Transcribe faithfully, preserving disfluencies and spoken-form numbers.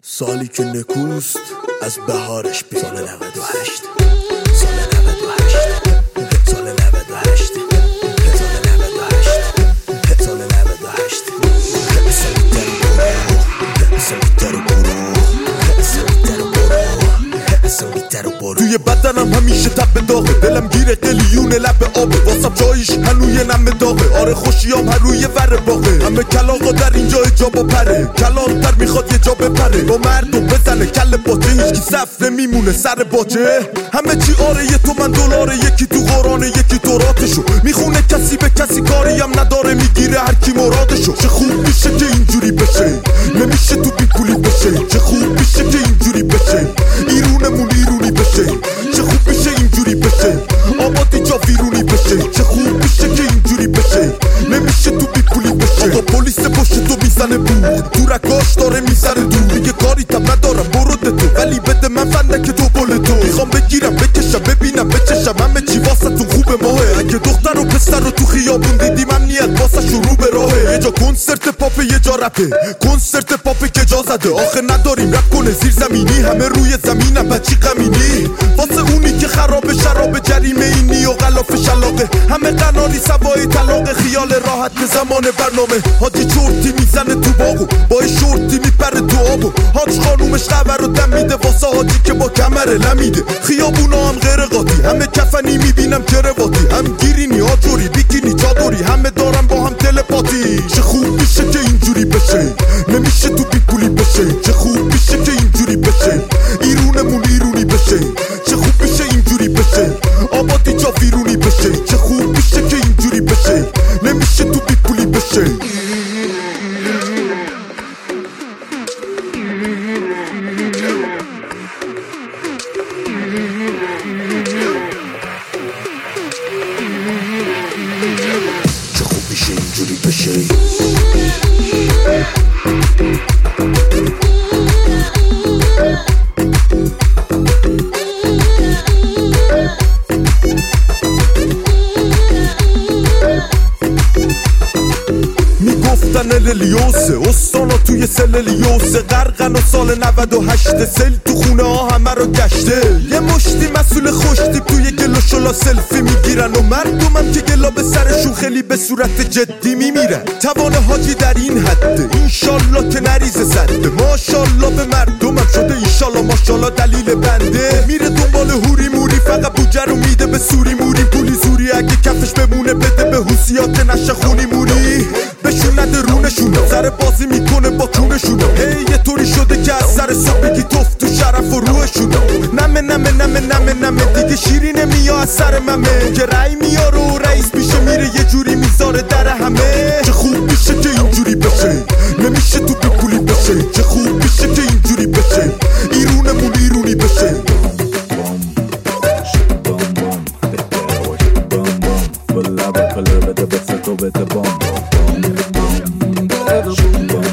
سالی که نکوست از بهارش بید. سال نود و هشت سال نود و هشت سال نود و هشت سال نود و هشت سال نود و هشت سالیتر و برو سالیتر و برو سالیتر و برو. توی بدنم همیشه تب داغه، دلم گیره قلیون لب آبه، واسم جایش هنوی نم داغه. آره خوشیام هر روی ور باغه، همه کلاغا در اینجا جا با پره. کلاغ‌تر میخواد یه جا بپره، با مردم بزنه کل باچه، هیچکی صف نمیمونه سر باچه. همه چی آره یه تومن دلاره، یکی تو قرآنه یکی توراتشو میخونه، کسی به کسی کاری هم نداره، میگیره هر کی مرادشو. چه خوب میشه که اینجوری بشه، نمیشه تو بی پولی بشه. چه خوب میشه که اینجوری بشه، ایرونمون ایرونی بشه. چه خوب میشه اینجوری بشه، آبادی جا ویرونی بشه. چه خوب میشه که اینجوری بشه، نمیشه تو بی پولی بشه. آقا پلیس پشت تو میزنه بو، تو رکاش داره میزنه دو، میگه کاری تم ندارم برود تو، ولی بده من فندک تو بول تو. میخوام بگیرم بکشم ببینم بچشم، همه چی واسه تو خوبه ماهه. اگه دختر و پسر رو تو خیابون دیدیم امنیت واسه شروع به راهه. یه جا کنسرت پاپه یه جا رپه، کنسرت پاپه که جا زده. آخه نداریم رپ کنه زیر زمینی، همه روی زمینم بچی غمینی. واسه اونی که خراب شراب جریمه اینی و غلاف شلاقه، همه قناری سوای طلاق، خیال راحت به زمان برنامه. حاجی چورتی میزنه تو باغو، با شورتی میپره تو آبو. حاج خانومش قبر رو دم میده واسه حاجی که با کمره لمیده. خیابونا هم غیر قاطی، همه کفنی میبینم کرواتی، هم گیرینی آجوری بیکینی چادری، همه دارم با هم تلپاتی. چه خوب میشه که اینجوری بشه، نمیشه تو بی پولی بشه. چه خوب میشه که اینجوری بشه، ایرونمون ایرونی بشه. چه خوب میشه اینجوری بشه، آبادی جا ویرونی بشه. چه خوب میشه که اینجوری بشه، نمیشه تو بی پولی بشه. چه خوب میشه اینجوری بشه. میگفتن اللیوسه، استانا توی سللیوسه، غرقن و سال نود و هشت سل تو خونه ها همه رو گشته. یه مشتی مسئول خوشتیب توی گل و شلا سلفی میگیرن، و مردمم که گلا به سرشون خیلی به صورت جدی میمیرن. توان حاجی در این حده، اینشالله که نریزه زده. ماشالله به مردمم شده اینشالله ماشالله دلیل بنده. میره دنبال هوری موری، فقط بوجه رو میده به سوری موری. پولی زوری اگه کفش بمونه بده به حوسیات نشه خونی مونی. بهشون نده رونشون، سر بازی میکنه با کونشون. هی یه طوری شده که از سر صبح بگی توف تو شرف و روحشون. نمه نمه نمه نمه نمه دیگه شیری نمیاد از سر ممه، که رای میاره و رئیس میشه میره یه جوری میذاره در همه. چه خوب میشه که اینجوری بشه، نمیشه تو بی پولی بشه. چه خوب میشه که اینجوری بشه، ایرونمون ایرونی بشه. Bella, bella, bella, bella, bella, bella, bella, bella, bella, bella, bella,